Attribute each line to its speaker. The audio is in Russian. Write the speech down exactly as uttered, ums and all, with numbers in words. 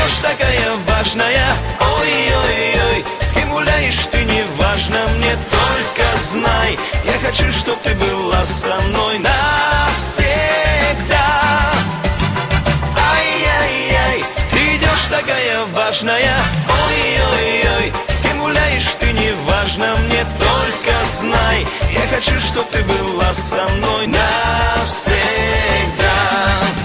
Speaker 1: идешь такая важная. Ой-ой-ой, с кем гуляешь ты, не важно мне, только знай, я хочу, чтоб ты была со мной навсегда. Ай-яй-яй, ты идешь такая важная. Ой-ой-ой, с кем гуляешь ты, не важно мне, только знай, я хочу, чтоб ты была со мной навсегда.